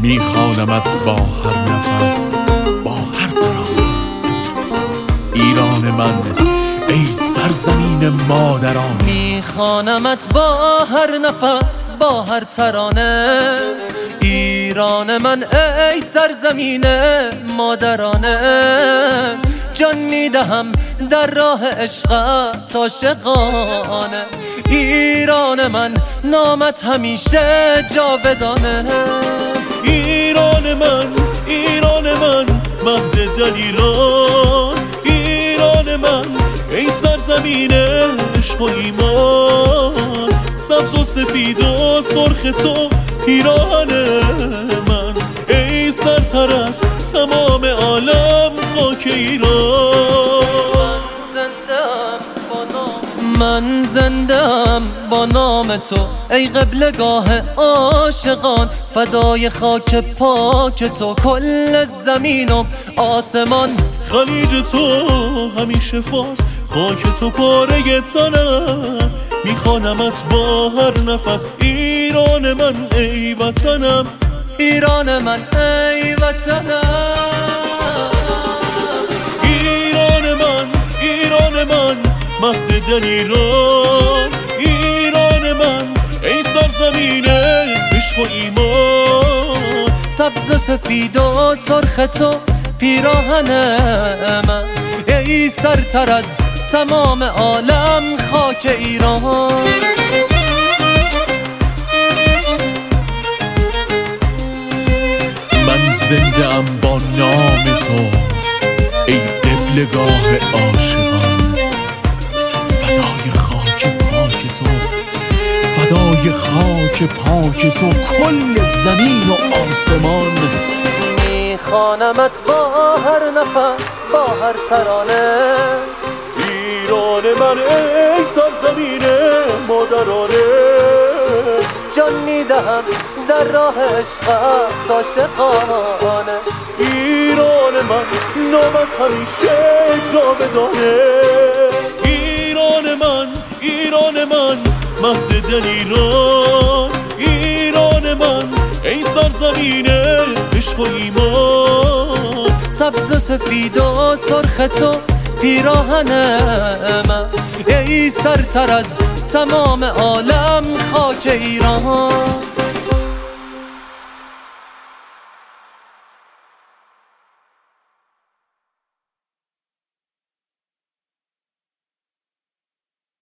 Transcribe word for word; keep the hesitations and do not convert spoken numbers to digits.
میخوانمت با هر نفس، با هر ترانه. ایران من ای سرزمین مادران، میخوانمت با هر نفس، با هر ترانه. ایران من ای سرزمین مادرانه. جان میدهم در راه عشقت عاشقانه. ایران من نامت همیشه جاودانه. ایران من، ایران من، مهد دلیران. ایران من ای سرزمین عشق و ایمان. سبز و سفید و سرخ تو پیراهن من. ای سرتر از تمام عالم خاک ایران. من زندم با نام تو ای قبلگاه عاشقان. فدای خاک پاک تو کل زمین و آسمان. خلیج تو همیشه فارس، خاک تو پاره تنم. میخوانمت با هر نفس، ایران من ای وطنم. ایران من ای وطنم. ایران من، ایران من، مهد دلیران. ایران من ای سرزمین عشق و ایمان. سبز و سفید و سرخ تو پیراهن من. ای سرتر از تمام عالم خاک ایران. من زنده ام با نام تو ای قبلگاه عاشقان. فدای خاک پاک تو، فدای خاک پاک تو کل زمین و آسمان. میخوانمت با هر نفس، با هر ترانه. ایران من ای سرزمین مادرانه. جان میدهم در راه عشقت عاشقانه. ایران من نامت همیشه جاودانه. ایران من، ایران من، مهد دلیران. ایران من ای سرزمین عشق و ایمان. سبز و سفید و سرخ تو پیراهن من. ای سرتر از تمام عالم خاک ایران.